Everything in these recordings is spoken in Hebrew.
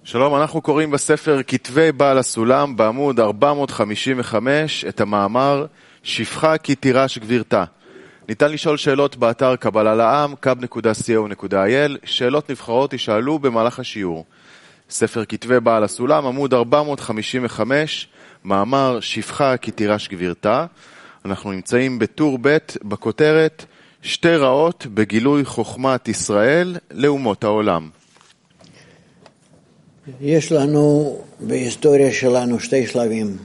שלום, אנחנו קוראים בספר כתבי בעל הסולם בעמוד 455 את המאמר שפחה כי תירש גבירתה. ניתן לשאול שאלות באתר קבלה לעם, kab.co.il. שאלות נבחרות ישאלו במהלך השיעור. ספר כתבי בעל הסולם, עמוד 455, מאמר שפחה כי תירש גבירתה. אנחנו נמצאים בטור ב' בכותרת שתי רעות בגילוי חוכמת ישראל לאומות העולם. יש לנו בהיסטוריה שלנו שתי שלבים.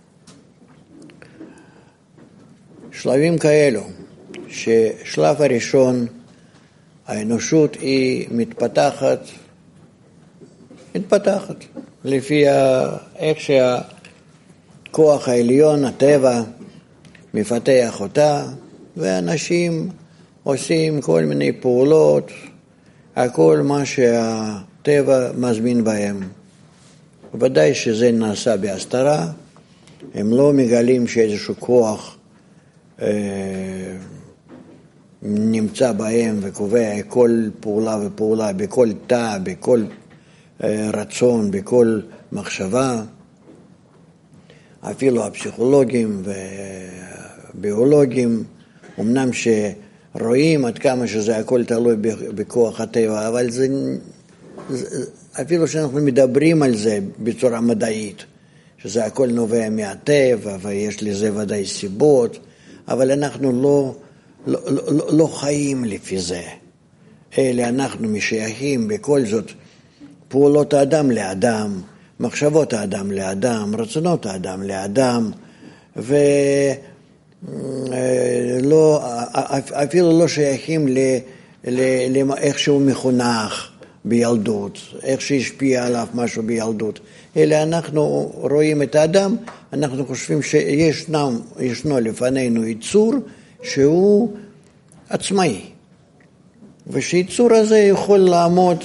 שלבים כאלו, ששלב הראשון, האנושות היא מתפתחת לפי איך שהכוח העליון, הטבע, מפתח אותה, ואנשים עושים כל מיני פעולות, הכל מה שהטבע מזמין בהם. ודאי שזה נעשה בהסתרה, הם לא מגלים שאיזשהו כוח נמצא בהם וקובע כל פעולה ופעולה, בכל תא, בכל רצון, בכל מחשבה. אפילו הפסיכולוגים וביולוגים, אמנם שרואים עד כמה שזה הכל תלוי בכוח הטבע, אבל זה, אפילו שאנחנו מדברים על זה בצורה מדעית, שזה הכל נובע מהטבע ויש לזה ודאי סיבות, אבל אנחנו לא חיים לפי זה. אלא אנחנו משייכים בכל זאת פעולות האדם לאדם, מחשבות האדם לאדם, רצונות האדם לאדם, אפילו לא שייכים לאיך שהוא מחונך בילדות, איך שהשפיע עליו משהו בילדות, אלא אנחנו רואים את האדם, אנחנו חושבים שישנו לפנינו יצור שהוא עצמאי, ושיצור הזה יכול לעמוד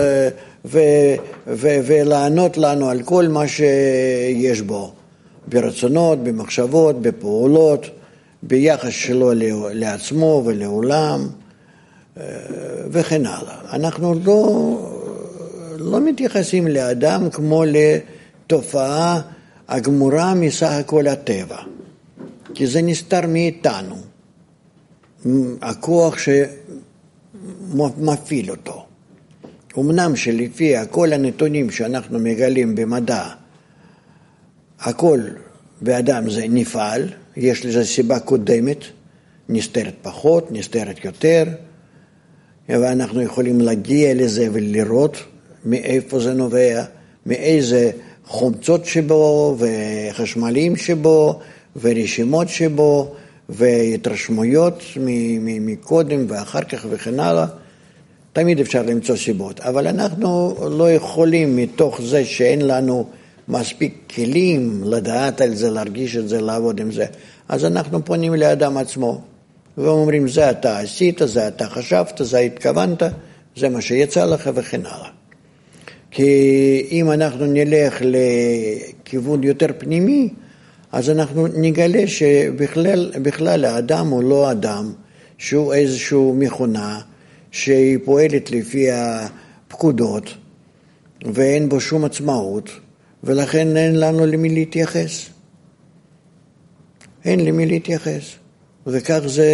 ולענות לנו על כל מה שיש בו, ברצונות, במחשבות, בפעולות, ביחס שלו לעצמו ולעולם וכן הלאה. אנחנו לא מתייחסים לאדם כמו לתופעה הגמורה מסך הכל הטבע, כי זה נסתר מאיתנו, הכוח שמפעיל אותו. אמנם שלפי כל הנתונים שאנחנו מגלים במדע, הכל באדם זה נפעל, יש לזה סיבה קודמת, נסתרת פחות, נסתרת יותר, ואנחנו יכולים להגיע לזה ולראות מאיפה זה נובע, מאיזה חומצות שבו וחשמליים שבו ורשימות שבו והתרשמויות מקודם ואחר כך וכן הלאה. תמיד אפשר למצוא סיבות, אבל אנחנו לא יכולים מתוך זה שאין לנו מספיק כלים לדעת על זה, להרגיש את זה, לעבוד עם זה. אז אנחנו פונים לאדם עצמו ואומרים, זה אתה עשית, זה אתה חשבת, זה התכוונת, זה מה שיצא לך וכן הלאה. כי אם אנחנו נלך לכיוון יותר פנימי, אז אנחנו נגלה שבכלל האדם הוא לא אדם, שהוא איזשהו מכונה, שהיא פועלת לפי הפקודות, ואין בו שום עצמאות, ולכן אין לנו למי להתייחס. אין למי להתייחס. וכך זה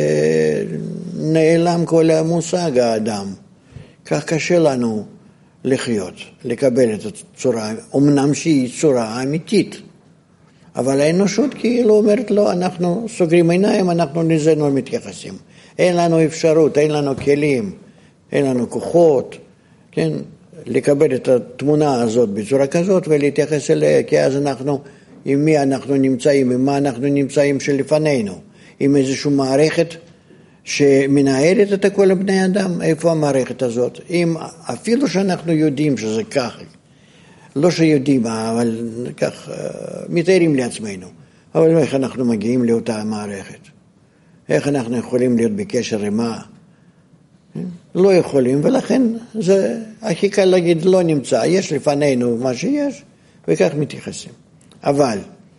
נעלם כל המושג האדם. כך קשה לנו לחיות, לקבל את הצורה, אמנם שהיא צורה אמיתית, אבל האנושות כאילו אומרת לו, אנחנו סוגרים עיניים, אנחנו לזה לא מתייחסים. אין לנו אפשרות, אין לנו כלים, אין לנו כוחות, כן? לקבל את התמונה הזאת בצורה כזאת ולהתייחס אליה, כי אז אנחנו, עם מי אנחנו נמצאים, עם מה אנחנו נמצאים שלפנינו, עם איזושהי מערכת שמנהלת את כל הבני אדם, איפה המערכת הזאת? אם אפילו שאנחנו יודעים שזה כך, לא שיודעים, אבל כך מתארים לעצמנו, אבל איך אנחנו מגיעים לאותה מערכת? איך אנחנו יכולים להיות בקשר עם מה? לא יכולים, ולכן זה הכי קל להגיד לא נמצא, יש לפנינו מה שיש, וכך מתייחסים. אבל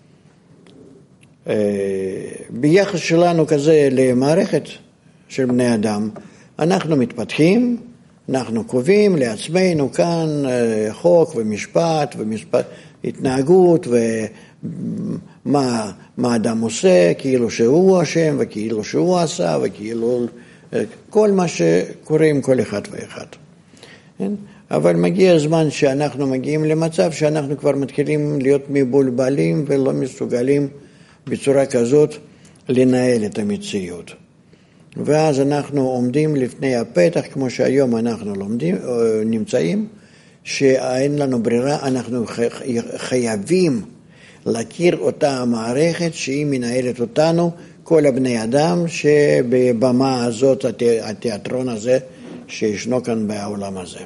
ביחס שלנו כזה למערכת של בני אדם, אנחנו מתפתחים, אנחנו קובעים לעצמנו כאן חוק ומשפט, התנהגות ומה אדם עושה, כאילו שהוא אשם וכאילו שהוא עשה וכאילו כל מה שקורה עם כל אחד ואחד. אבל מגיע הזמן שאנחנו מגיעים למצב שאנחנו כבר מתחילים להיות מבולבלים ולא מסוגלים בצורה כזאת לנהל את המציאות. ואז אנחנו עומדים לפני הפתח, כמו שהיום אנחנו נמצאים, שאין לנו ברירה, אנחנו חייבים להכיר אותה המערכת שהיא מנהלת אותנו, כל הבני אדם שבבמה הזאת, התיאטרון הזה שישנו כאן בעולם הזה.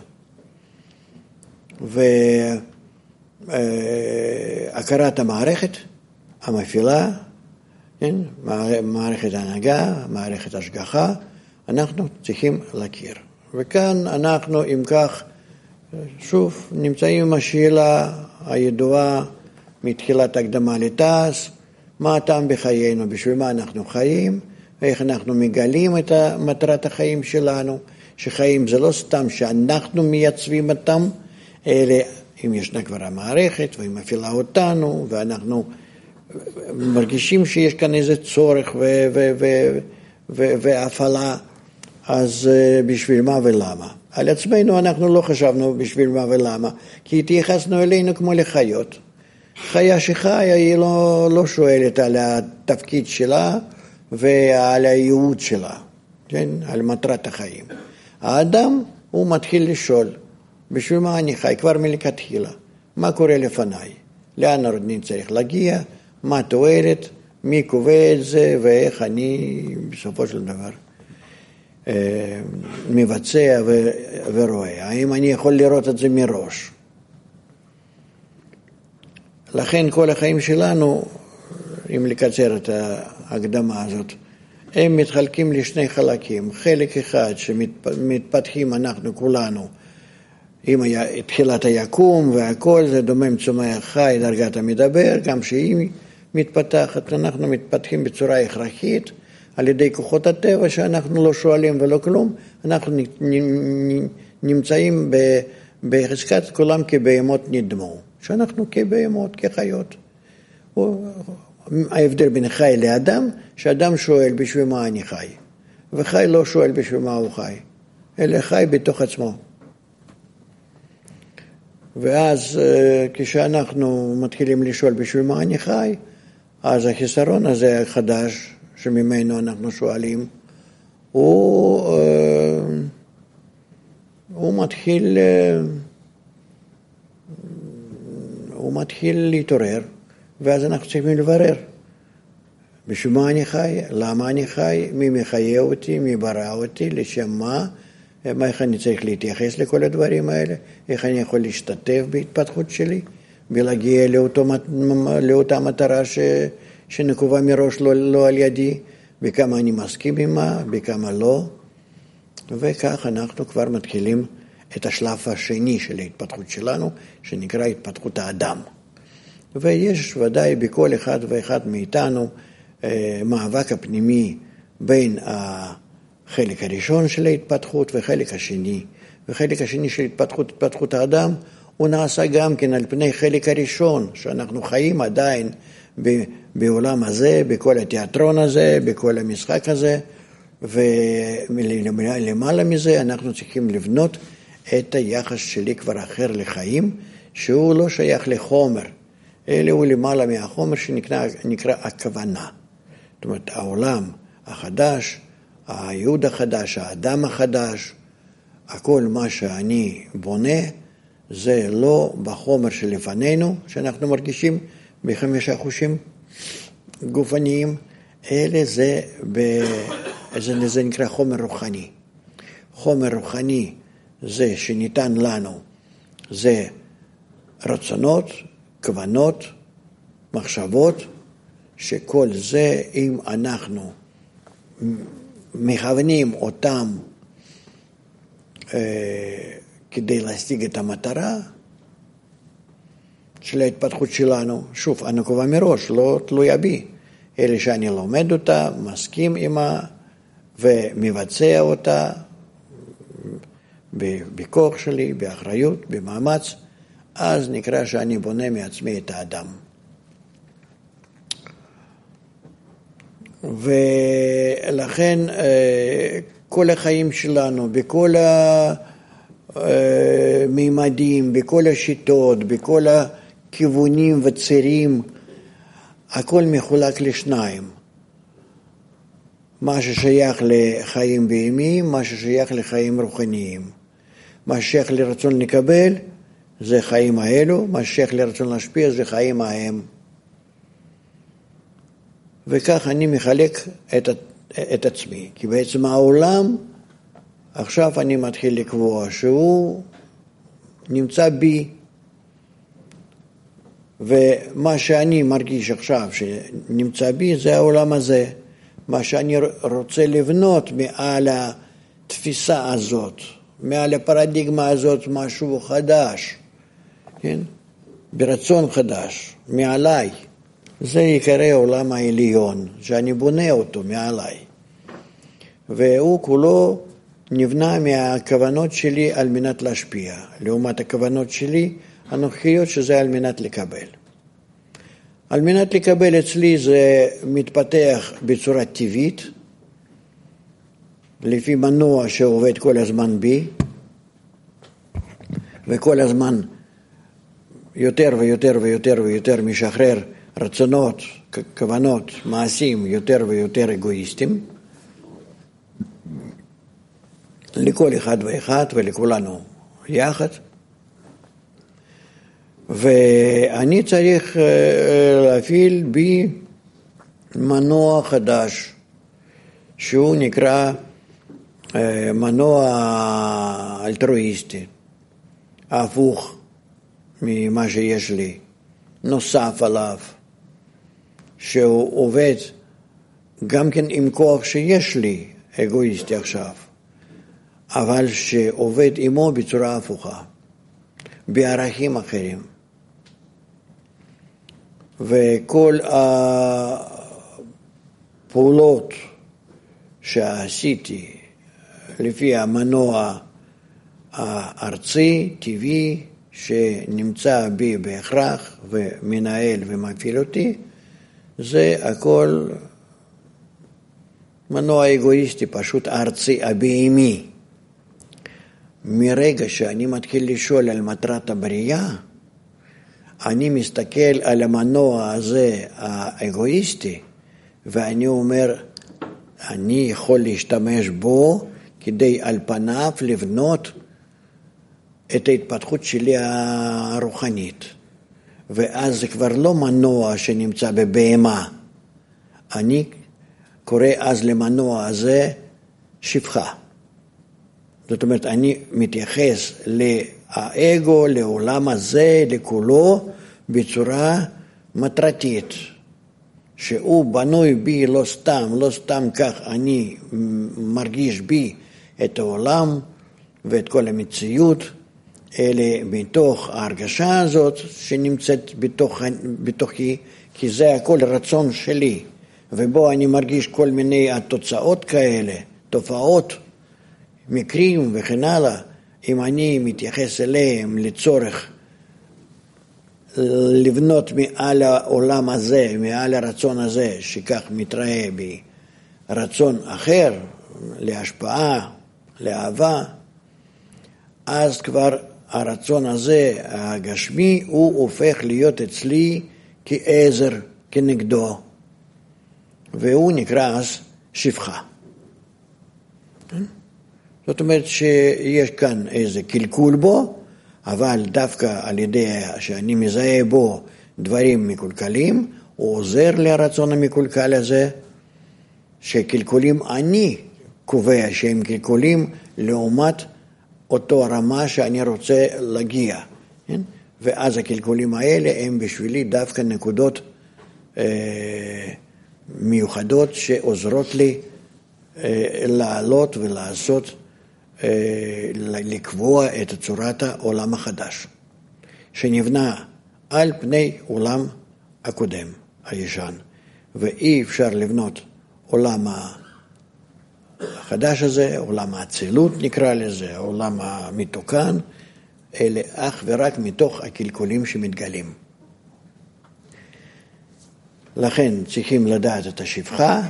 והכרת המערכת, המפעילה, כן? מערכת ההנהגה, מערכת השגחה, אנחנו צריכים להכיר. וכאן אנחנו, אם כך, שוב, נמצאים עם השאלה הידועה מתחילת הקדמה לתעש, מה הטעם בחיינו, בשביל מה אנחנו חיים, ואיך אנחנו מגלים את מטרת החיים שלנו, שחיים זה לא סתם שאנחנו מייצבים אותם, אלא אם ישנה כבר המערכת, והיא מפעילה אותנו, ואנחנו מרגישים שיש כאן איזה צורך והפעלה, אז בשביל מה ולמה? על עצמנו אנחנו לא חשבנו בשביל מה ולמה, כי התייחסנו אלינו כמו לחיות. חיה שחיה היא לא שואלת על התפקיד שלה ועל הייעוד שלה, כן? על מטרת החיים. האדם הוא מתחיל לשאול, בשביל מה אני חי? כבר מלכתחילה. מה קורה לפניי? לאן אני צריך להגיע? מה תועלת? מי קובע את זה? ואיך אני בסופו של דבר מבצע ורואה? האם אני יכול לראות את זה מראש? לכן כל החיים שלנו, אם לקצר את ההקדמה הזאת, הם מתחלקים לשני חלקים. חלק אחד שמתפתחים אנחנו כולנו, עם תחילת היקום והכל, זה דומם צומח חי, דרגת המדבר, גם שהיא מתפתחת, אנחנו מתפתחים בצורה הכרחית, על ידי כוחות הטבע שאנחנו לא שואלים ולא כלום, אנחנו נמצאים בחזקת כולם כבהמות נדמו, שאנחנו כבהמות, כחיות. ההבדל בין חי לאדם, שאדם שואל בשביל מה אני חי, וחי לא שואל בשביל מה הוא חי, אלא חי בתוך עצמו. ואז כשאנחנו מתחילים לשאול בשביל מה אני חי, אז החיסרון הזה החדש שממנו אנחנו שואלים, הוא מתחיל להתעורר, ואז אנחנו צריכים לברר בשביל מה אני חי, למה אני חי, מי מחיה אותי, מי ברא אותי, לשם מה, איך אני צריך להתייחס לכל הדברים האלה, איך אני יכול להשתתף בהתפתחות שלי, ולהגיע לאותה מטרה שנקובה מראש לא על ידי, בכמה אני מסכים עמה, בכמה לא, וכך אנחנו כבר מתחילים את השלב השני של ההתפתחות שלנו, שנקרא התפתחות האדם. ויש ודאי בכל אחד ואחד מאיתנו מאבק הפנימי בין החלק הראשון של ההתפתחות וחלק השני. וחלק השני של התפתחות האדם, הוא נעשה גם כן על פני חלק הראשון, שאנחנו חיים עדיין בעולם הזה, בכל התיאטרון הזה, בכל המשחק הזה, ולמעלה מזה אנחנו צריכים לבנות את היחס שלי כבר אחר לחיים, שהוא לא שייך לחומר, אלא הוא למעלה מהחומר שנקרא הכוונה. זאת אומרת, העולם החדש, הייעוד החדש, האדם החדש, הכל מה שאני בונה, זה לא בחומר שלפנינו, שאנחנו מרגישים בחמש החושים גופניים, אלא זה נקרא חומר רוחני. חומר רוחני זה שניתן לנו, זה רצונות, כוונות, מחשבות, שכל זה, אם אנחנו מכוונים אותם כדי להשיג את המטרה של ההתפתחות שלנו, שוב, אני קובע מראש, לא תלויה בי, אלא שאני לומד אותה, מסכים עמה ומבצע אותה בכוח שלי, באחריות, במאמץ, אז נקרא שאני בונה מעצמי את האדם. ולכן כל החיים שלנו, בכל המימדים, בכל השיטות, בכל הכיוונים וצירים, הכל מחולק לשניים. מה ששייך לחיים בהמיים, מה ששייך לחיים רוחניים. מה ששייך לרצון לקבל, זה חיים האלו, מה ששייך לרצון להשפיע, זה חיים ההם. וכך אני מחלק את עצמי, כי בעצם העולם, עכשיו אני מתחיל לקבוע שהוא נמצא בי, ומה שאני מרגיש עכשיו שנמצא בי זה העולם הזה. מה שאני רוצה לבנות מעל התפיסה הזאת, מעל הפרדיגמה הזאת, משהו חדש, כן? ברצון חדש, מעליי. זה יקרא עולם העליון, שאני בונה אותו מעליי. והוא כולו נבנה מהכוונות שלי על מנת להשפיע, לעומת הכוונות שלי הנוכחיות שזה על מנת לקבל. על מנת לקבל אצלי זה מתפתח בצורה טבעית, לפי מנוע שעובד כל הזמן בי, וכל הזמן יותר ויותר ויותר ויותר משחרר רצונות, כוונות, מעשים יותר ויותר אגואיסטים, לכל אחד ואחד ולכולנו יחד. ואני צריך להפעיל בי מנוע חדש, שהוא נקרא מנוע אלטרואיסטי, הפוך ממה שיש לי, נוסף עליו, שהוא עובד גם כן עם כוח שיש לי, אגואיסטי עכשיו, אבל שעובד עמו בצורה הפוכה, בערכים אחרים. וכל הפעולות שעשיתי לפי המנוע הארצי, טבעי, שנמצא בי בהכרח ומנהל ומפעיל אותי, זה הכל מנוע אגואיסטי, פשוט ארצי, הבהמי. מרגע שאני מתחיל לשאול על מטרת הבריאה, אני מסתכל על המנוע הזה האגואיסטי, ואני אומר, אני יכול להשתמש בו כדי על פניו לבנות את ההתפתחות שלי הרוחנית. ואז זה כבר לא מנוע שנמצא בבהמה. אני קורא אז למנוע הזה שפחה. זאת אומרת, אני מתייחס לאגו, לעולם הזה, לכולו, בצורה מטרתית, שהוא בנוי בי לא סתם כך אני מרגיש בי את העולם ואת כל המציאות, אלא מתוך ההרגשה הזאת שנמצאת בתוכי, כי זה הכל רצון שלי, ובו אני מרגיש כל מיני התוצאות כאלה, תופעות, מקרים וכן הלאה. אם אני מתייחס אליהם לצורך לבנות מעל העולם הזה, מעל הרצון הזה, שכך מתראה בי רצון אחר, להשפעה, לאהבה, אז כבר הרצון הזה, הגשמי, הוא הופך להיות אצלי כעזר, כנגדו, והוא נקרא אז שפחה. זאת אומרת שיש כאן איזה קלקול בו, אבל דווקא על ידי שאני מזהה בו דברים מקולקלים, הוא עוזר לרצון המקולקל הזה, שקלקולים אני קובע שהם קלקולים לעומת אותו רמה שאני רוצה להגיע. כן? ואז הקלקולים האלה הם בשבילי דווקא נקודות מיוחדות שעוזרות לי לעלות ולעשות, לקבוע את צורת העולם החדש, שנבנה על פני עולם הקודם, הישן. ואי אפשר לבנות עולם החדש הזה, עולם האצילות נקרא לזה, העולם המתוקן, אלה אך ורק מתוך הקלקולים שמתגלים. לכן צריכים לדעת את השפחה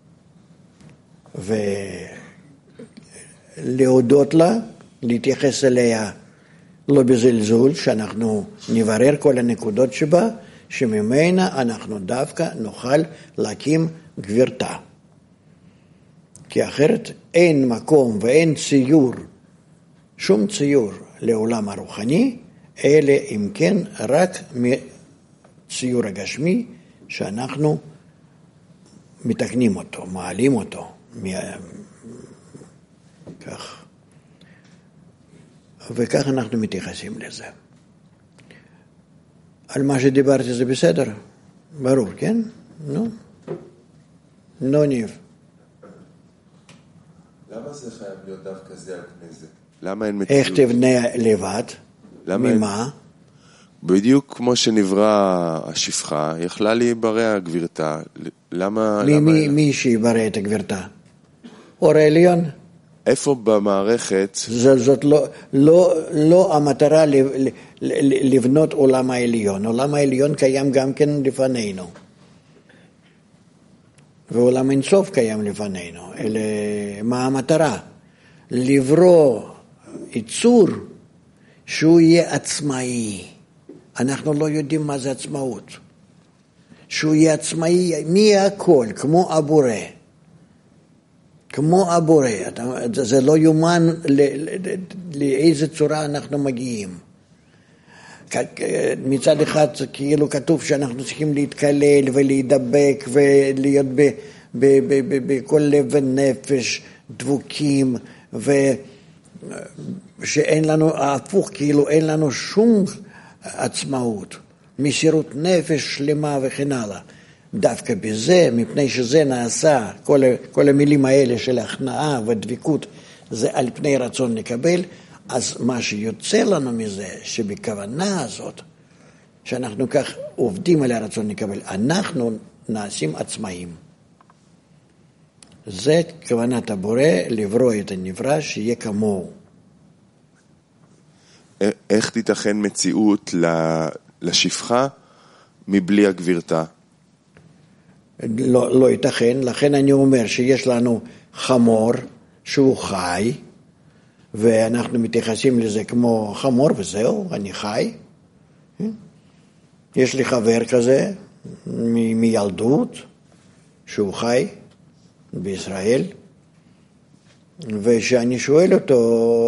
ולהודות לה, להתייחס אליה לא בזלזול, שאנחנו נברר כל הנקודות שבה, שממנה אנחנו דווקא נוכל להקים גבירתה. כי אחרת אין מקום ואין ציור, שום ציור לעולם הרוחני, אלא אם כן רק מציור הגשמי, שאנחנו מתקנים אותו, מעלים אותו, כך. וכך אנחנו מתייחסים לזה. על מה שדיברתי זה בסדר? ברור, כן? נו? נו, ניב. למה זה חייב להיות דווקא זה על פני זה? למה אין מציאות? איך תבנה לבד? ממה? בדיוק כמו שנברא השפחה, יכלה להיברא הגבירתה. למה... מי שיברא את הגבירתה? אור העליון? איפה במערכת? זאת לא המטרה לבנות עולם העליון. עולם העליון קיים גם כן לפנינו. ועולם אינסוף קיים לפנינו. אלה, מה המטרה? לברוא יצור שהוא יהיה עצמאי. אנחנו לא יודעים מה זה עצמאות. שהוא יהיה עצמאי מהכל, כמו הבורא. כמו הבורא. זה לא יומן לאיזה צורה אנחנו מגיעים. מצד אחד כאילו כתוב שאנחנו צריכים להתקלל ולהידבק ולהיות בכל לב ונפש דבוקים, ושאין לנו, ההפוך, כאילו אין לנו שום עצמאות, מסירות נפש שלמה וכן הלאה. דווקא בזה, מפני שזה נעשה, כל המילים האלה של הכנעה ודביקות, זה על פני רצון לקבל, אז מה שיוצא לנו מזה, שבכוונה הזאת, שאנחנו כך עובדים על הרצון לקבל, אנחנו נעשים עצמאים. זה כוונת הבורא, לברוא את הנברא שיהיה כמוהו. איך תיתכן מציאות לשפחה מבלי הגבירתה? לא ייתכן, לכן אני אומר שיש לנו חמור שהוא חי, ואנחנו מתייחסים לזה כמו חמור וזהו, אני חי. יש לי חבר כזה מילדות שהוא חי בישראל, ושאני שואל אותו,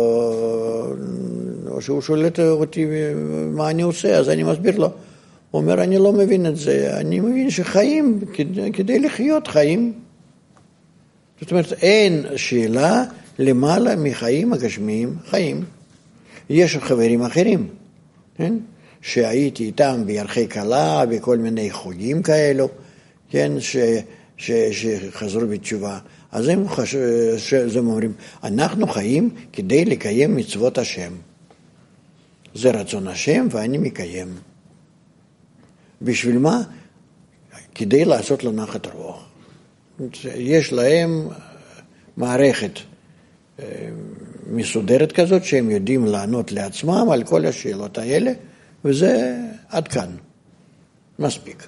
או שהוא שואל אותי מה אני עושה, אז אני מסביר לו. הוא אומר, אני לא מבין את זה, אני מבין שחיים, כדי לחיות חיים. זאת אומרת, אין שאלה למעלה מחיים הגשמיים, חיים. יש חברים אחרים, כן? שהייתי איתם בירחי קלה, בכל מיני חוגים כאלו, כן? שחזרו בתשובה. אז הם אומרים, אנחנו חיים כדי לקיים מצוות השם. זה רצון השם ואני מקיים. בשביל מה? כדי לעשות לו נחת רוח. יש להם מערכת מסודרת כזאת שהם יודעים לענות לעצמם על כל השאלות האלה, וזה עד כאן. מספיק.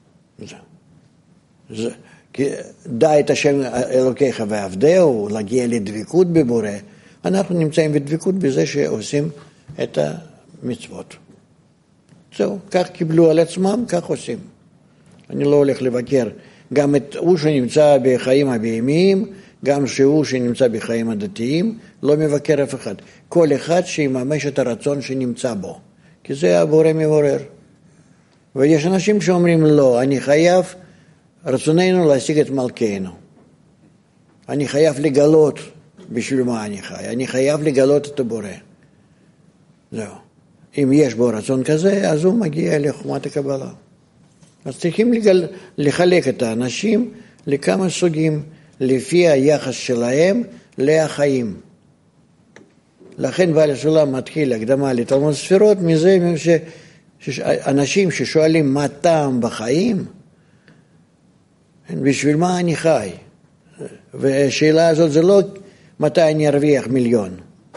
דע את השם אלוקיך ועבדהו, להגיע לדבקות בבורא. אנחנו נמצאים בדבקות בזה שעושים את המצוות. זהו, כך קיבלו על עצמם, כך עושים. אני לא הולך לבקר גם את הוא שנמצא בחיים הבהמיים, גם שהוא שנמצא בחיים הדתיים, לא מבקר אף אחד. כל אחד שיממש את הרצון שנמצא בו, כי זה הבורא מבורר. ויש אנשים שאומרים לא, אני חייב, רצוננו להשיג את מלכנו. אני חייב לגלות בשביל מה אני חי, אני חייב לגלות את הבורא. זהו. אם יש בו רצון כזה, אז הוא מגיע לחומת הקבלה. אז צריכים לחלק את האנשים לכמה סוגים, לפי היחס שלהם לחיים. לכן בעל הסולם מתחיל הקדמה לתלמוד ספירות, מזה שאנשים ששואלים מה טעם בחיים, בשביל מה אני חי? והשאלה הזאת זה לא מתי אני ארוויח מיליון.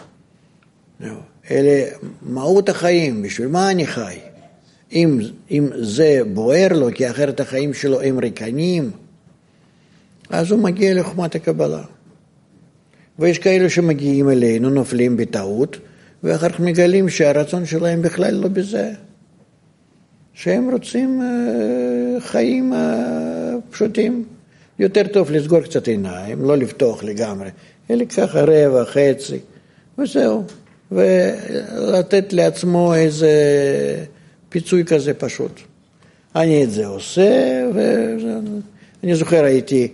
אלה מהות החיים, בשביל מה אני חי? אם זה בוער לו, כי אחרת החיים שלו הם ריקנים, אז הוא מגיע לחוכמת הקבלה. ויש כאלה שמגיעים אלינו, נופלים בטעות, ואחר כך מגלים שהרצון שלהם בכלל לא בזה. שהם רוצים חיים פשוטים. יותר טוב לסגור קצת עיניים, לא לפתוח לגמרי, אלא ככה רבע, חצי, וזהו. ולתת לעצמו איזה פיצוי כזה פשוט. אני את זה עושה, ואני זוכר הייתי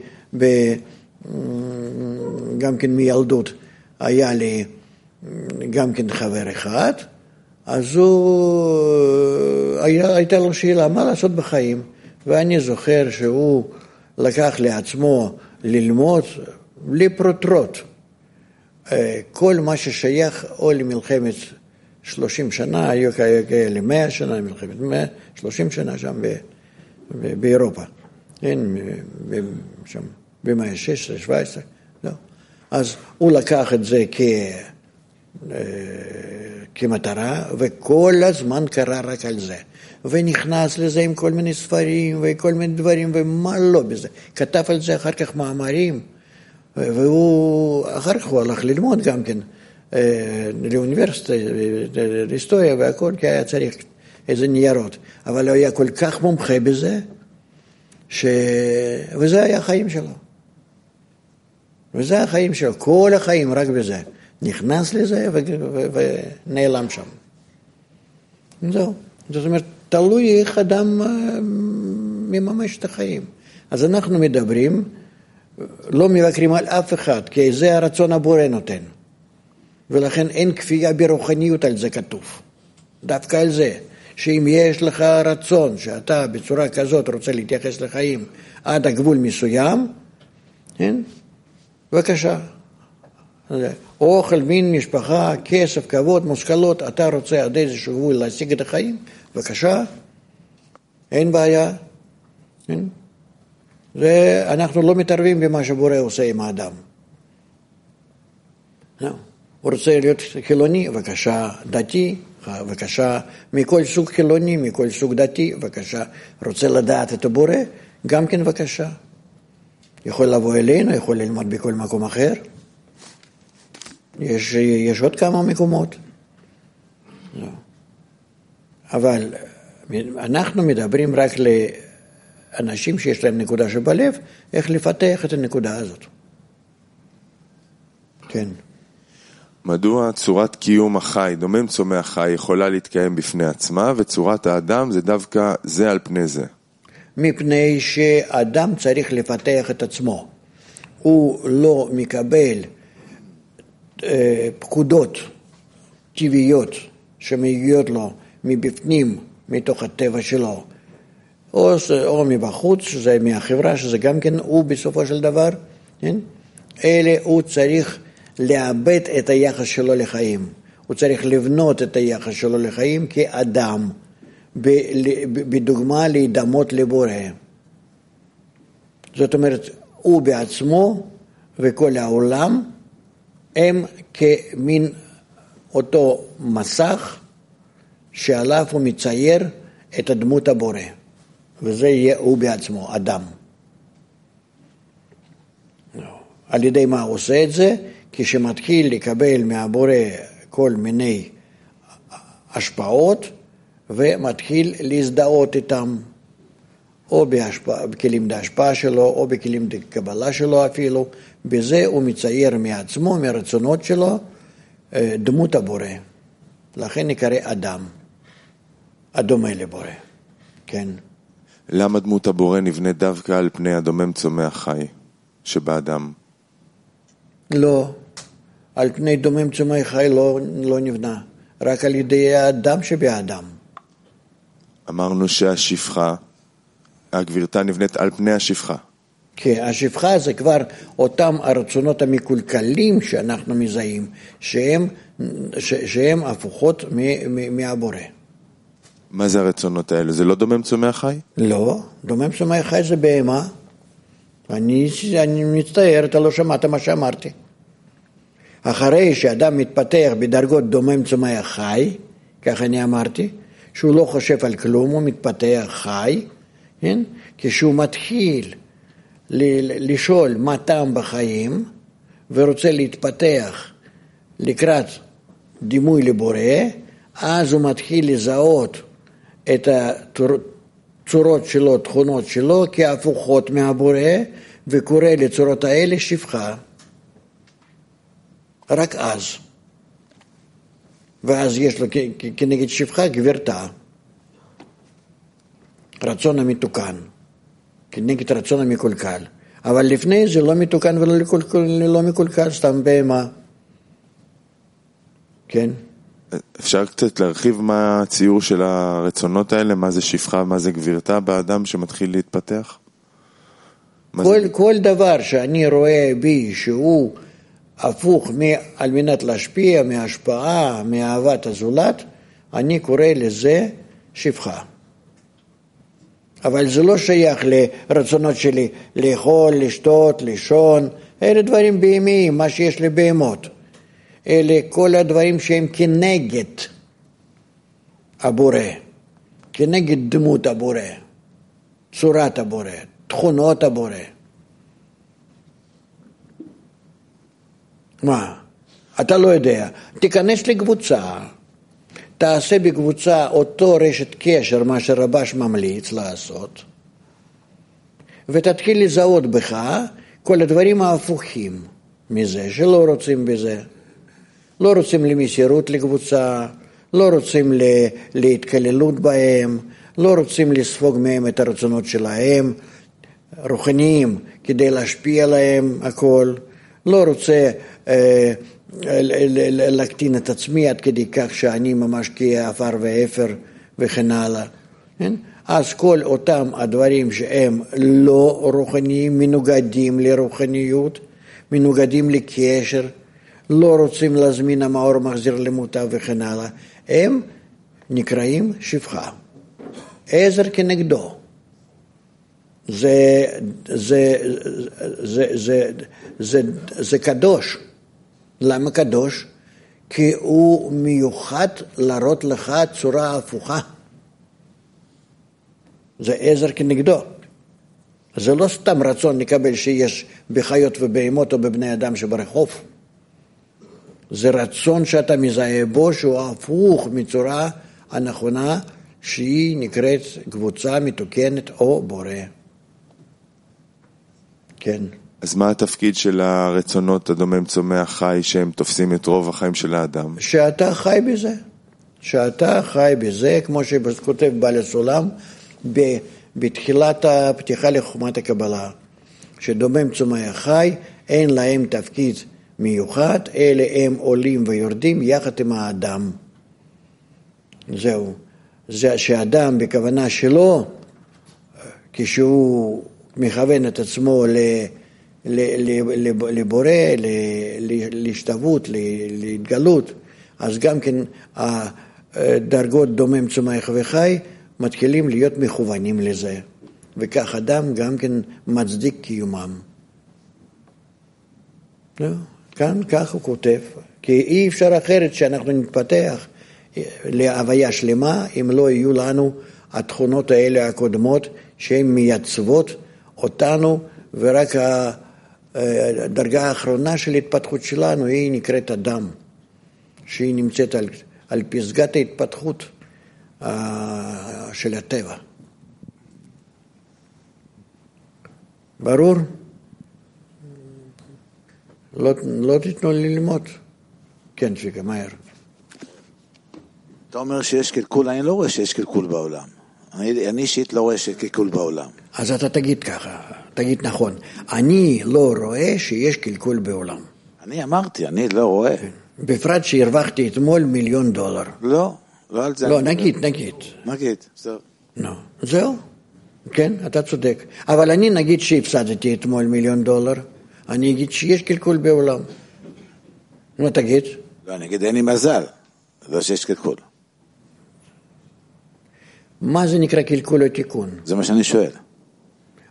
גם כן מילדות, היה לי גם כן חבר אחד, אז הייתה לו שאלה, מה לעשות בחיים? ואני זוכר שהוא לקח לעצמו ללמוד בלי פרוטרוט. כל מה ששייך או למלחמת 30 שנה, היו כאלה 100 שנה, מלחמת 30 שנה שם באירופה. שם במאה ה-16, 17, לא. אז הוא לקח את זה כמטרה, וכל הזמן קרא רק על זה. ונכנס לזה עם כל מיני ספרים וכל מיני דברים, ומה לא בזה. כתב על זה אחר כך מאמרים, אחר כך הוא הלך ללמוד גם כן לאוניברסיטה, להיסטוריה והכל, כי היה צריך איזה ניירות. אבל הוא היה כל כך מומחה בזה, וזה היה החיים שלו. וזה החיים שלו, כל החיים רק בזה. נכנס לזה ונעלם שם. זהו. זאת אומרת, תלוי איך אדם מממש את החיים. אז אנחנו מדברים, לא מבקרים על אף אחד, כי זה הרצון הבורא נותן. ולכן אין כפייה ברוחניות על זה כתוב. דווקא על זה, שאם יש לך רצון, שאתה בצורה כזאת רוצה להתייחס לחיים עד הגבול מסוים, כן? בבקשה. אוכל, מין, משפחה, כסף, כבוד, מושכלות, אתה רוצה עד איזשהו גבול להשיג את החיים, בבקשה, אין בעיה. כן? אנחנו לא מתערבים במה שבורא עושה עם האדם. לא. הוא רוצה להיות חילוני, בבקשה, דתי, בבקשה, מכל סוג חילוני, מכל סוג דתי, בבקשה, רוצה לדעת את הבורא, גם כן בבקשה. יכול לבוא אלינו, יכול ללמוד בכל מקום אחר. יש עוד כמה מקומות. לא. אבל אנחנו מדברים רק לאנשים שיש להם נקודה שבלב, איך לפתח את הנקודה הזאת. כן. מדוע צורת קיום החי, דומם צומח חי, יכולה להתקיים בפני עצמה, וצורת האדם זה דווקא זה על פני זה? מפני שאדם צריך לפתח את עצמו. הוא לא מקבל פקודות טבעיות שמגיעות לו מבפנים, מתוך הטבע שלו, או מבחוץ, שזה מהחברה, שזה גם כן הוא בסופו של דבר, כן? אלה הוא צריך לאבד את היחס שלו לחיים. הוא צריך לבנות את היחס שלו לחיים כאדם, בדוגמה להידמות לבורא. זאת אומרת, הוא בעצמו וכל העולם הם כמין אותו מסך שעליו הוא מצייר את הדמות הבורא. וזה יהיה הוא בעצמו, אדם. על ידי מה הוא עושה את זה? כשמתחיל לקבל מהבורא כל מיני השפעות, ומתחיל להזדהות איתם, או בכלים בהשפעה שלו, או בכלים בקבלה שלו אפילו. בזה הוא מצייר מעצמו, מהרצונות שלו, דמות הבורא. לכן נקרא אדם, הדומה לבורא. כן. למה דמות הבורא נבנה דווקא על פני הדומם צומח חי שבאדם? לא, על פני דומם צומח חי לא נבנה, רק על ידי האדם שבאדם. אמרנו שהשפחה, הגבירתה נבנית על פני השפחה. כן, השפחה זה כבר אותם הרצונות המקולקלים שאנחנו מזהים, שהם הפוכות מהבורא. מה זה הרצונות האלה? זה לא דומם צומח חי? לא, דומם צומח חי זה בהמה. אני מצטער, אתה לא שמעת מה שאמרתי. אחרי שאדם מתפתח בדרגות דומם צומח חי, כך אני אמרתי, שהוא לא חושב על כלום, הוא מתפתח חי, כן? כשהוא מתחיל לשאול מה טעם בחיים, ורוצה להתפתח לקראת דימוי לבורא, אז הוא מתחיל לזהות את הצורות שלו, תכונות שלו, כהפוכות מהבורא, וקורא לצורות האלה שפחה. רק אז. ואז יש לו כנגד שפחה גבירתה. רצון המתוקן. כנגד רצון המקולקל. אבל לפני זה לא מתוקן ולא מקולקל, סתם בהמה. כן? אפשר קצת להרחיב מה הציור של הרצונות האלה? מה זה שפחה, מה זה גבירתה באדם שמתחיל להתפתח? כל דבר שאני רואה בי שהוא הפוך על מנת להשפיע מהשפעה, מאהבת הזולת, אני קורא לזה שפחה. אבל זה לא שייך לרצונות שלי לאכול, לשתות, לישון, אלה דברים בהמיים, מה שיש לבהמות. אלה כל הדברים שהם כנגד הבורא, כנגד דמות הבורא, צורת הבורא, תכונות הבורא. מה? אתה לא יודע. תיכנס לקבוצה, תעשה בקבוצה אותו רשת קשר, מה שרבש ממליץ לעשות, ותתחיל לזהות בך כל הדברים ההפוכים מזה, שלא רוצים בזה. לא רוצים למסירות לקבוצה, לא רוצים להתקללות בהם, לא רוצים לספוג מהם את הרצונות שלהם, רוחניים, כדי להשפיע עליהם הכל, לא רוצה להקטין את עצמי עד כדי כך שאני ממש כעפר ואפר וכן הלאה. אז כל אותם הדברים שהם לא רוחניים, מנוגדים לרוחניות, מנוגדים לקשר, לא רוצים להזמין המאור מחזיר למוטב וכן הלאה, הם נקראים שפחה. עזר כנגדו. זה קדוש. למה קדוש? כי הוא מיוחד להראות לך צורה הפוכה. זה עזר כנגדו. זה לא סתם רצון לקבל שיש בחיות ובהמות או בבני אדם שברחוב. זה רצון שאתה מזהה בו שהוא הפוך מצורה הנכונה שהיא נקראת קבוצה מתוקנת או בורא. כן. אז מה התפקיד של הרצונות הדומם צומח חי שהם תופסים את רוב החיים של האדם? שאתה חי בזה. שאתה חי בזה, כמו שכותב בעל הסולם, בתחילת הפתיחה לחוכמת הקבלה. שדומם צומח חי, אין להם תפקיד מיוחד, אלה הם עולים ויורדים יחד עם האדם. זהו. זה שהאדם בכוונה שלו, כשהוא מכוון את עצמו לבורא, להשתוות, להתגלות, אז גם כן הדרגות דומם צומח וחי מתחילים להיות מכוונים לזה, וכך אדם גם כן מצדיק קיומם. כאן כך הוא כותב, כי אי אפשר אחרת שאנחנו נתפתח להוויה שלמה אם לא יהיו לנו התכונות האלה הקודמות שהן מייצבות אותנו, ורק הדרגה האחרונה של התפתחות שלנו היא נקראת אדם, שהיא נמצאת על פסגת ההתפתחות של הטבע. ברור? לא תיתנו לי ללמוד. כן, שיקה, מהר. אתה אומר שיש קלקול, אני לא רואה שיש קלקול בעולם. אני אישית לא רואה שיש קלקול בעולם. אז אתה תגיד ככה, תגיד נכון. אני לא רואה שיש קלקול בעולם. אני אמרתי, אני לא רואה. בפרט שהרווחתי אתמול $1,000,000. לא, לא על זה. לא, נגיד. נגיד, זהו. לא, זהו. כן, אתה צודק. אבל אני נגיד שהפסדתי אתמול $1,000,000, אני אגיד שיש קלקול בעולם. מה תגיד? לא, אני אגיד אין לי מזל, לא שיש קלקול. מה זה נקרא קלקול או תיקון? זה מה שאני שואל.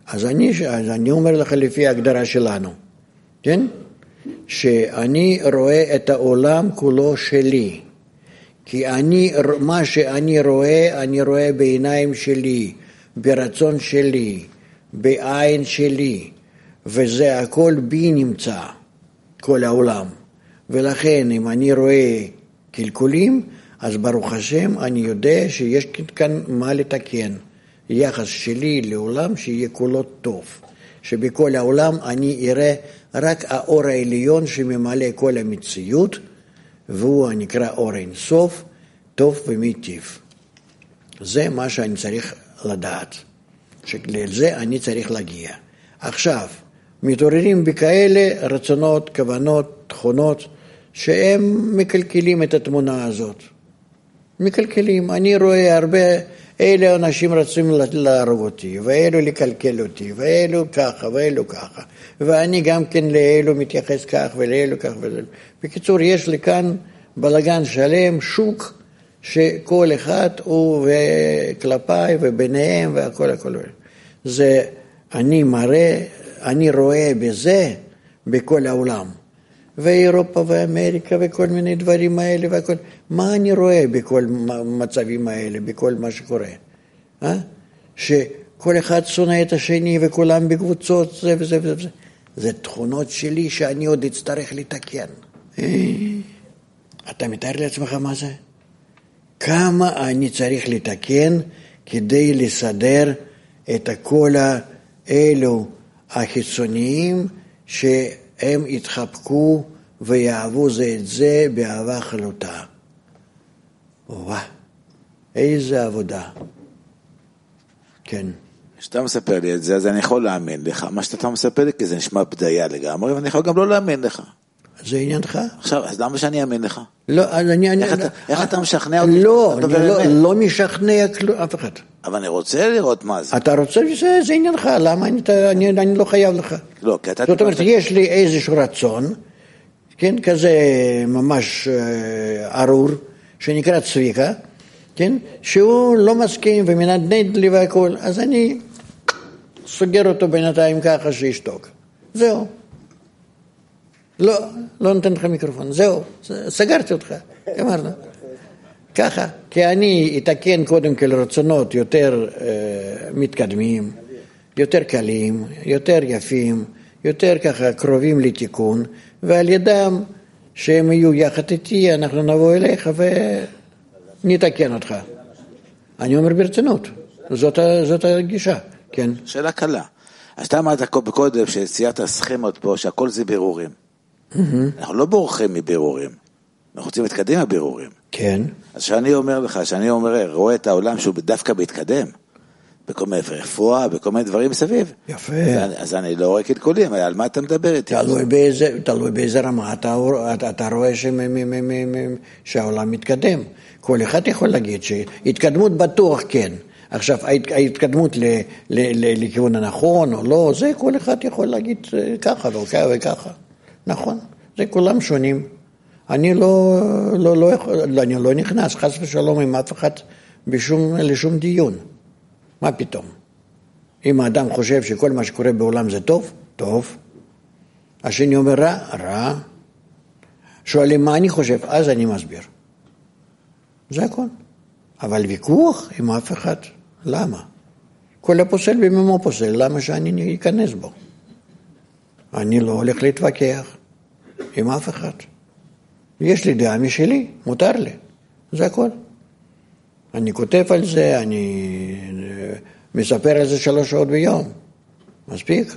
אז אני אומר לך לפי ההגדרה שלנו, כן? שאני רואה את העולם כולו שלי. כי מה שאני רואה, אני רואה בעיניים שלי, ברצון שלי, בעין שלי, וזה הכל בי נמצא, כל העולם. ולכן אם אני רואה קלקולים, אז ברוך השם אני יודע שיש כאן מה לתקן. יחס שלי לעולם שיהיה כולו טוב. שבכל העולם אני אראה רק האור העליון שממלא כל המציאות, והוא נקרא אור אינסוף, טוב ומיטיב. זה מה שאני צריך לדעת. שלזה אני צריך להגיע. עכשיו, מתעוררים בכאלה רצונות, כוונות, תכונות, שהם מקלקלים את התמונה הזאת. מקלקלים. אני רואה הרבה, אלה אנשים רצים להרוג אותי, ואלו לקלקל אותי, ואלו ככה, ואלו ככה. ואני גם כן לאלו מתייחס כך, ולאלו כך, ולאלו. בקיצור, יש לי כאן בלגן שלם, שוק, שכל אחד הוא וכלפיי וביניהם והכל הכל. זה אני מראה, אני רואה בזה בכל העולם. ואירופה ואמריקה וכל מיני דברים האלה והכל. מה אני רואה בכל מצבים האלה, בכל מה שקורה? שכל אחד שונא את השני וכולם בקבוצות, זה וזה וזה. זה תכונות שלי שאני עוד אצטרך לתקן. אתה מתאר לעצמך מה זה? כמה אני צריך לתקן כדי לסדר את כל האלו החיצוניים שהם יתחבקו ויאהבו זה את זה באהבה חלוטה. וואה, איזה עבודה. כן. כשאתה מספר לי את זה, אז אני יכול להאמין לך. מה שאתה מספר לי, כי זה נשמע בדיה לגמרי, ואני יכול גם לא להאמין לך. זה עניינך? עכשיו, אז למה שאני אאמין לך? לא, אז איך אתה משכנע אותי? לא, אני לא משכנע אף אחד. אבל אני רוצה לראות מה זה. אתה רוצה, זה עניינך, למה אני לא חייב לך? לא, כי אתה... זאת אומרת, יש לי איזשהו רצון, כן, כזה ממש ארור, שנקרא צביקה, כן, שהוא לא מסכים ומנדנד לי והכל, אז אני סוגר אותו בינתיים ככה שישתוק. זהו. לא נותן לך מיקרופון, זהו, סגרתי אותך, אמרנו. ככה, כי אני אתקן קודם כל רצונות יותר מתקדמים, יותר קלים, יותר יפים, יותר ככה קרובים לתיקון, ועל ידם שהם יהיו יחד איתי, אנחנו נבוא אליך ונתקן אותך. אני אומר ברצינות, זאת הגישה, כן. שאלה קלה. אז אתה אמרת בקודם שציירת סכמות פה, שהכל זה בירורים. אנחנו לא בורחים מבירורים, אנחנו רוצים להתקדם מבירורים. כן. אז שאני אומר לך, רואה את העולם שהוא דווקא מתקדם, בכל מיני רפואה, בכל מיני דברים מסביב. יפה. אז אני לא רואה קלקולים, על מה אתה מדבר איתי? תלוי באיזה רמה אתה רואה שהעולם מתקדם. כל אחד יכול להגיד שהתקדמות בטוח כן. עכשיו, ההתקדמות לכיוון הנכון או לא, זה כל אחד יכול להגיד ככה וככה. נכון, זה כולם שונים. אני לא נכנס, חס ושלום עם אף אחד לשום דיון. מה פתאום? אם האדם חושב שכל מה שקורה בעולם זה טוב, טוב. השני אומר רע, רע. שואלים מה אני חושב, אז אני מסביר. זה הכל. אבל ויכוח עם אף אחד, למה? כל הפוסל בממו פוסל, למה שאני אכנס בו? אני לא הולך להתווכח עם אף אחד. יש לי דעה משלי, מותר לי. זה הכל. אני כותב על זה, אני מספר על זה 3 שעות ביום. מספיק.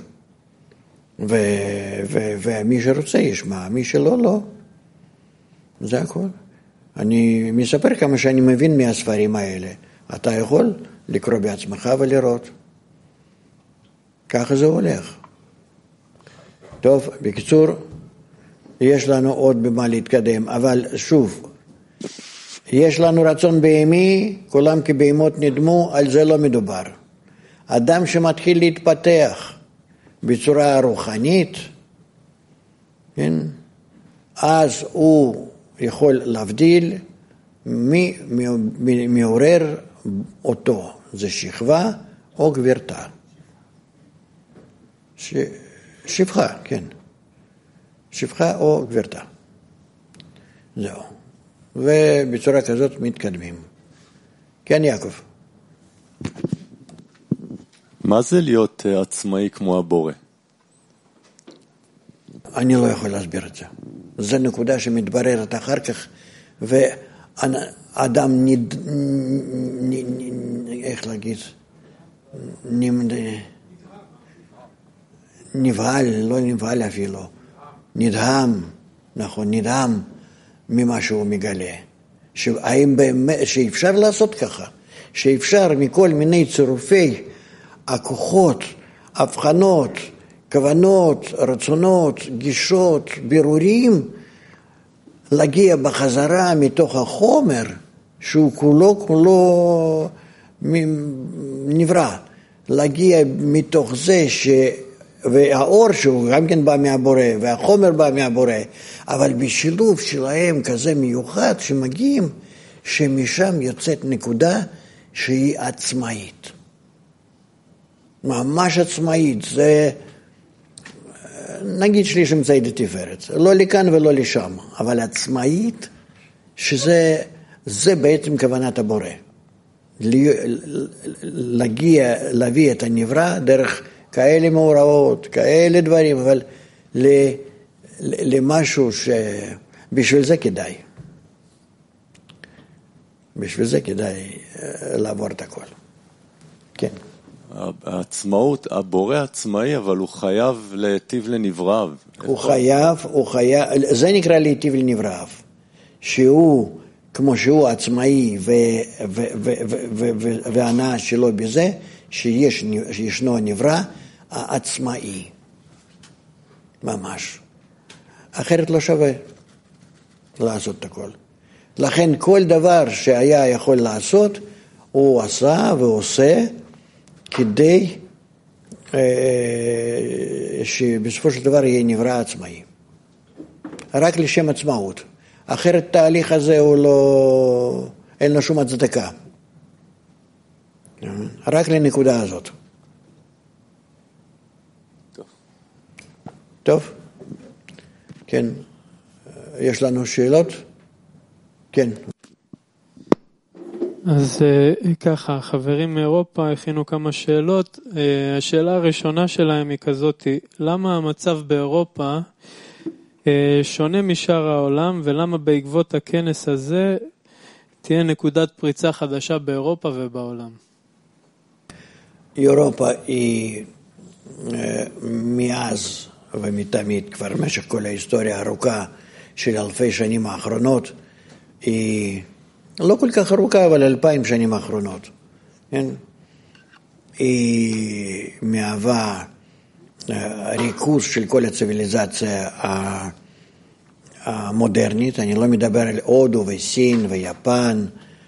ומי שרוצה ישמע, מי שלא, לא. זה הכל. אני מספר כמה שאני מבין מהספרים האלה. אתה יכול לקרוא בעצמך ולראות. ככה זה הולך. טוב, בקיצור, יש לנו עוד במה להתקדם, אבל שוב, יש לנו רצון בהמי, כולם כבהמות נדמו, על זה לא מדובר. אדם שמתחיל להתפתח בצורה רוחנית, כן? אז הוא יכול להבדיל מי מעורר אותו, זה שכבה או גבירתה. שפחה, כן. שפחה או גבירתה. זהו. ובצורה כזאת מתקדמים. כן, יעקב. מה זה להיות עצמאי כמו הבורא? אני לא יכול להסביר את זה. זו נקודה שמתבררת אחר כך, ואדם איך להגיד? נבהל, לא נבהל אפילו. נדהם, נכון, נדהם ממה שהוא מגלה. האם באמת, שאפשר לעשות ככה, שאפשר מכל מיני צירופי הכוחות, הבחנות, כוונות, רצונות, גישות, בירורים, להגיע בחזרה מתוך החומר, שהוא כולו נברא, להגיע מתוך זה והאור שהוא גם כן בא מהבורא, והחומר בא מהבורא, אבל בשילוב שלהם כזה מיוחד שמגיעים, שמשם יוצאת נקודה שהיא עצמאית. ממש עצמאית, זה נגיד שליש אמצעי לתפארת, לא לכאן ולא לשם, אבל עצמאית, שזה בעצם כוונת הבורא. להביא את הנברא דרך כאלה מאורעות, כאלה דברים, אבל למשהו שבשביל זה כדאי. בשביל זה כדאי לעבור את הכל. כן. העצמאות, הבורא עצמאי, אבל הוא חייב להיטיב לנבראיו. הוא חייב, זה נקרא להיטיב לנבראיו. שהוא, כמו שהוא עצמאי וההנאה שלו בזה, שישנו נברא העצמאי. ממש. אחרת לא שווה לעשות את הכל. לכן כל דבר שהיה יכול לעשות, הוא עשה ועושה, כדי שבסופו של דבר יהיה נברא עצמאי. רק לשם עצמאות. אחרת התהליך הזה הוא לא, אין לו שום הצדקה. רק לנקודה הזאת. טוב? כן. יש לנו שאלות? כן. אז ככה, חברים מאירופה הכינו כמה שאלות. השאלה הראשונה שלהם היא כזאת, למה המצב באירופה שונה משאר העולם, ולמה בעקבות הכנס הזה תהיה נקודת פריצה חדשה באירופה ובעולם? אירופה היא מאז ומתמיד, כבר במשך כל ההיסטוריה הארוכה של אלפי שנים האחרונות, היא לא כל כך ארוכה, אבל 2000 שנים האחרונות. כן? היא מהווה ריכוז של כל הציביליזציה המודרנית. אני לא מדבר על הודו וסין ויפן,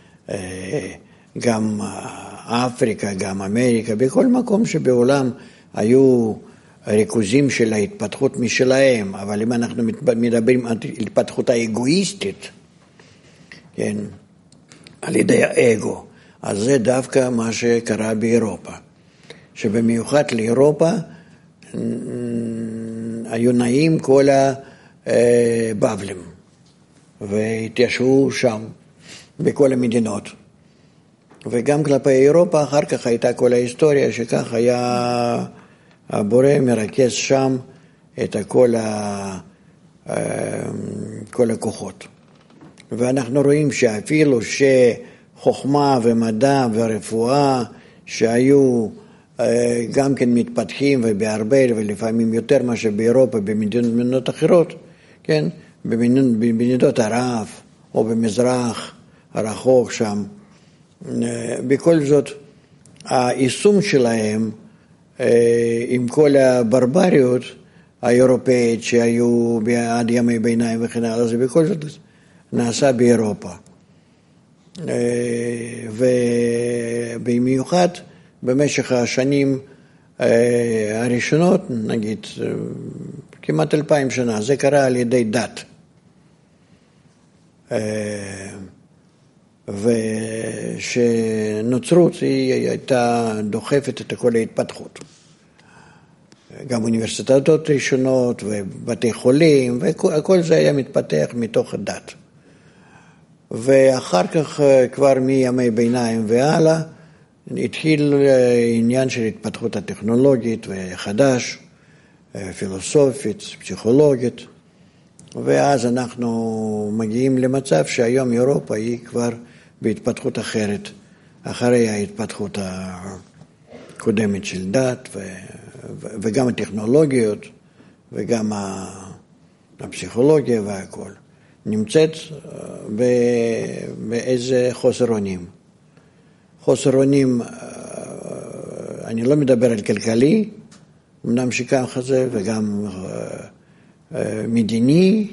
גם אפריקה, גם אמריקה, בכל מקום שבעולם היו ריכוזים של ההתפתחות משלהם, אבל אם אנחנו מדברים על התפתחות האגואיסטית, כן, על ידי האגו, אז זה דווקא מה שקרה באירופה, שבמיוחד לאירופה היו נעים כל הבבלים, והתיישבו שם בכל המדינות. וגם כלפי אירופה אחר כך הייתה כל ההיסטוריה שכך היה הבורא מרכז שם את כל הכוחות. ואנחנו רואים שאפילו שחוכמה ומדע ורפואה שהיו גם כן מתפתחים ובהרבה ולפעמים יותר מה שבאירופה במדינות אחרות, כן? במדינות ערב או במזרח הרחוק שם, בכל זאת היישום שלהם עם כל הברבריות האירופאית שהיו עד ימי ביניים וכן הלאה, זה בכל זאת נעשה באירופה. ובמיוחד במשך השנים הראשונות, נגיד כמעט 2000 שנה, זה קרה על ידי דת. ושנוצרות היא הייתה דוחפת את כל ההתפתחות. גם אוניברסיטאות ראשונות ובתי חולים, וכל זה היה מתפתח מתוך הדת. ואחר כך, כבר מימי ביניים והלאה, התחיל עניין של התפתחות הטכנולוגית וחדש, פילוסופית, פסיכולוגית, ואז אנחנו מגיעים למצב שהיום אירופה היא כבר בהתפתחות אחרת, אחרי ההתפתחות הקודמת של דת, וגם הטכנולוגיות, וגם הפסיכולוגיה והכל. נמצאת באיזה חוסר אונים. חוסר אונים, אני לא מדבר על כלכלי, אמנם שכך זה, וגם מדיני,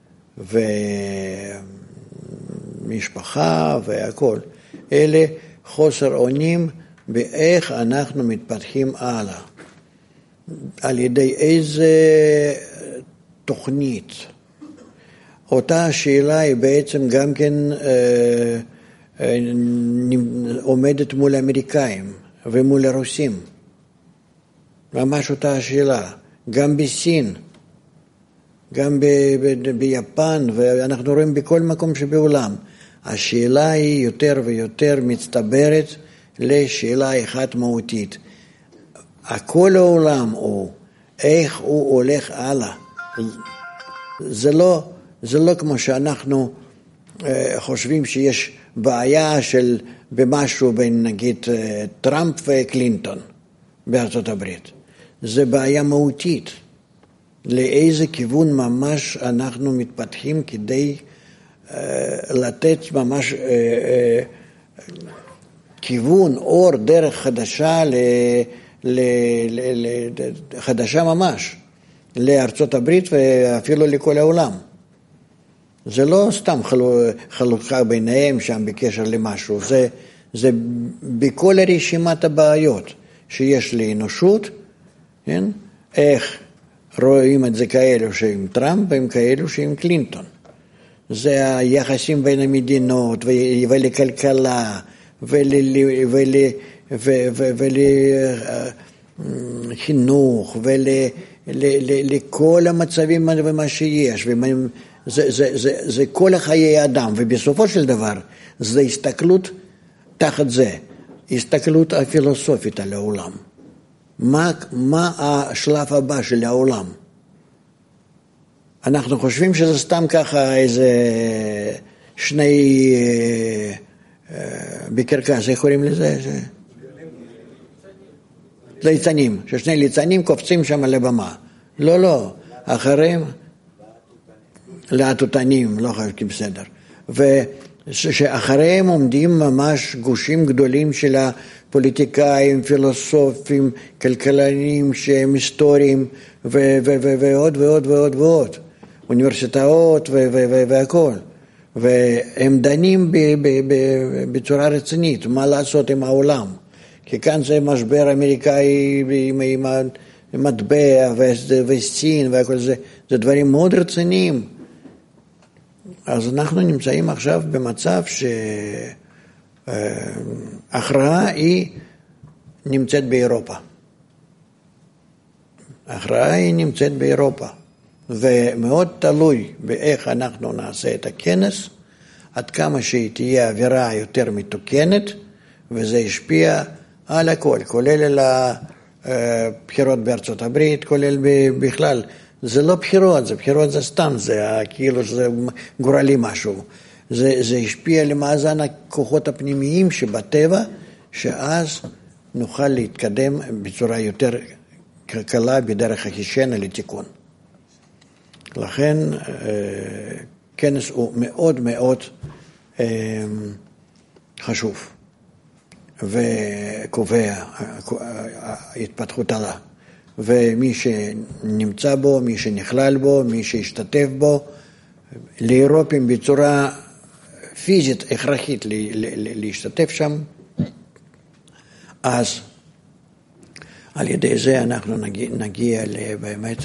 ומשפחה והכל. אלה חוסר אונים באיך אנחנו מתפתחים הלאה. על ידי איזה תוכנית. אותה השאלה היא בעצם גם כן עומדת מול האמריקאים ומול הרוסים. ממש אותה השאלה. גם בסין, גם ביפן, ואנחנו רואים בכל מקום שבעולם. השאלה היא יותר ויותר מצטברת לשאלה אחת מהותית. הכל העולם הוא איך הוא הולך הלאה. זה לא כמו שאנחנו חושבים שיש בעיה של במשהו בין נגיד טראמפ וקלינטון בארצות הברית. זה בעיה מהותית. לאיזה כיוון ממש אנחנו מתפתחים כדי לתת ממש כיוון, אור, דרך חדשה חדשה ממש לארצות הברית ואפילו לכל העולם. זה לא סתם חלוקה ביניהם שם בקשר למשהו, זה בכל רשימת הבעיות שיש לאנושות, כן? איך רואים את זה כאלו שעם טראמפ ועם כאלו שעם קלינטון. זה היחסים בין המדינות ולכלכלה ולחינוך ולכל המצבים ומה שיש. זה כל החיי האדם, ובסופו של דבר זה הסתכלות תחת זה, הסתכלות הפילוסופית על העולם. מה השלב הבא של העולם? אנחנו חושבים שזה סתם ככה איזה שני בקרקס, איך קוראים לזה? ליצנים, ששני ליצנים קופצים שם על הבמה. לא, אחרים להטוטנים, לא חייבים בסדר. ושאחריהם עומדים ממש גושים גדולים של הפוליטיקאים, פילוסופים, כלכלנים, שהם היסטוריים, ועוד ועוד ועוד ועוד. אוניברסיטאות והכל. והם דנים בצורה רצינית, מה לעשות עם העולם. כי כאן זה משבר אמריקאי עם המטבע וסין והכל זה, זה דברים מאוד רציניים. אז אנחנו נמצאים עכשיו במצב שההכרעה היא נמצאת באירופה. ההכרעה היא נמצאת באירופה. ומאוד תלוי באיך אנחנו נעשה את הכנס, עד כמה שהיא תהיה אווירה יותר מתוקנת, וזה ישפיע על הכל, כולל על הבחירות בארצות הברית, כולל בכלל. זה לא בחירות, זה סתם, זה כאילו זה גורלי משהו. זה ישפיע למאזן הכוחות הפנימיים שבטבע, שאז נוכל להתקדם בצורה יותר קלה בדרך החישנה לתיקון. לכן כנס הוא מאוד מאוד חשוב וקובע התפתחות הלאה. ומי שנמצא בו, מי שנכלל בו, מי שהשתתף בו, לאירופים בצורה פיזית הכרחית להשתתף שם, אז על ידי זה אנחנו נגיע באמת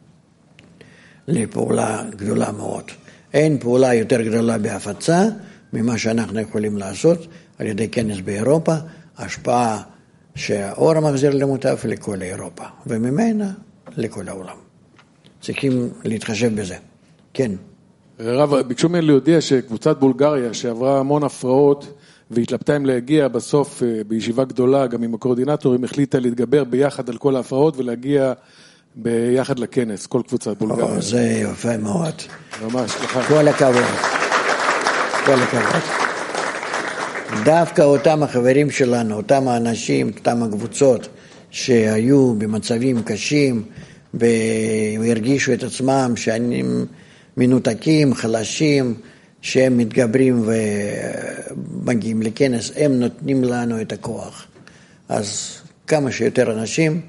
לפעולה גדולה מאוד. אין פעולה יותר גדולה בהפצה ממה שאנחנו יכולים לעשות על ידי כנס באירופה, השפעה שהאור מחזיר למוטף לכל אירופה, וממנה לכל העולם. צריכים להתחשב בזה. כן. רב, ביקשו ממני להודיע שקבוצת בולגריה שעברה המון הפרעות והתלבטה אם להגיע בסוף בישיבה גדולה, גם עם הקורדינטורים, החליטה להתגבר ביחד על כל ההפרעות ולהגיע ביחד לכנס, כל קבוצת בולגריה. זה יפה מאוד. ממש, לך. כל הכבוד. כל הכבוד. דווקא אותם החברים שלנו, אותם האנשים, אותם הקבוצות שהיו במצבים קשים והרגישו את עצמם שאני מנותקים, חלשים, שהם מתגברים ומגיעים לכנס, הם נותנים לנו את הכוח. אז כמה שיותר אנשים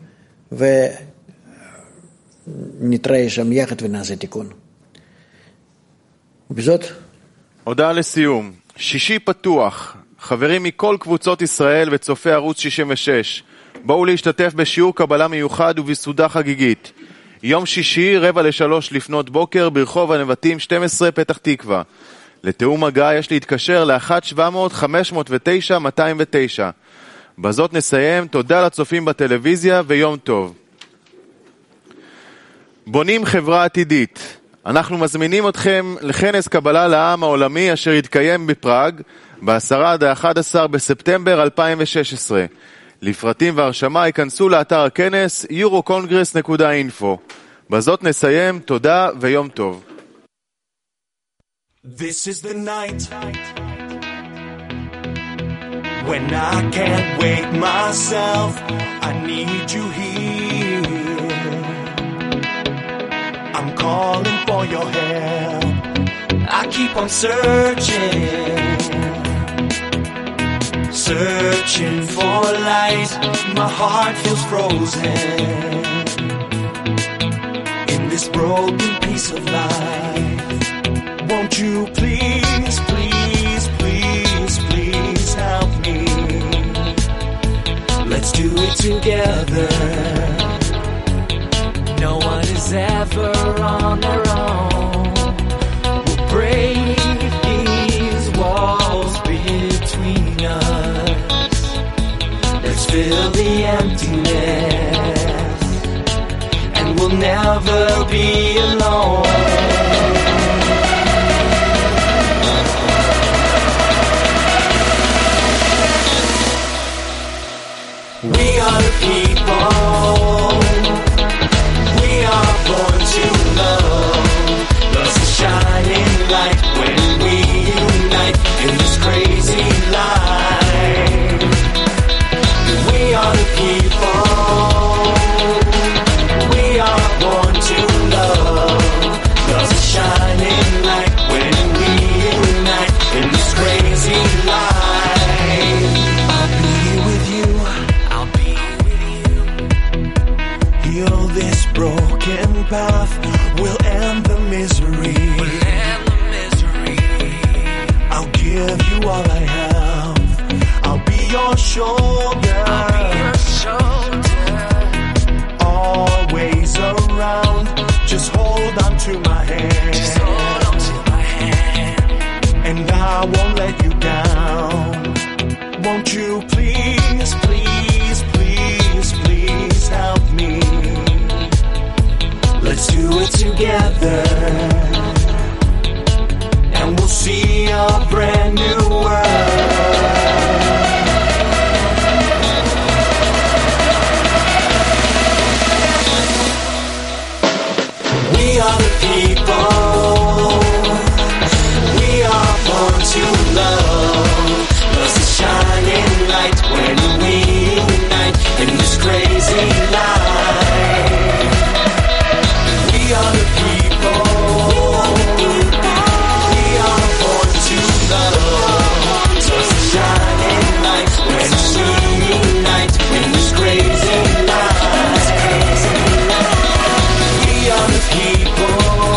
ונתראה שם יחד ונעשה תיקון. ובזאת? הודעה לסיום. שישי פתוח. חברים מכל קבוצות ישראל וצופי ערוץ 66. בואו להשתתף בשיעור קבלה מיוחד ובסעודה חגיגית. יום שישי 2:45 לפנות בוקר ברחוב הנבטים 12 פתח תקווה. לתאום הגעה יש להתקשר ל-1-700-509-209. בזאת נסיים. תודה לצופים בטלוויזיה ויום טוב. בונים חברה עתידית. אנחנו מזמינים אתכם לכנס קבלה לעם העולמי אשר יתקיים בפראג ב-10-11 בספטמבר 2016. לפרטים והרשמה ייכנסו לאתר הכנס eurocongress.info. בזאת נסיים. תודה ויום טוב. This is the night when I can't wake myself. I need you here. I'm calling for your help. I keep on searching for light. My heart feels frozen in this broken piece of life. Won't you please, please, please, please help me? Let's do it together. No one is ever on their own. We'll break these walls between us. Let's fill the emptiness, and we'll never be alone. We are the people, we are born to love. Love's a shining light when we unite in this crazy life. We are the people, we are born to love. Love's a shining light when we unite in this crazy life. I'll be with you. Heal this broken path. We'll end the misery. I'll give you all I have. I'll be your shoulder. Always around. Just hold on to my hand. And I won't let you down. Won't you please, please, please, please help me? Let's do it together, and we'll see a brand new world. We are the people, we are born to love. Love's a shining light when we unite in this crazy life. We are the people, we are born to love. Love's a shining light when we unite in this crazy life. We are the people.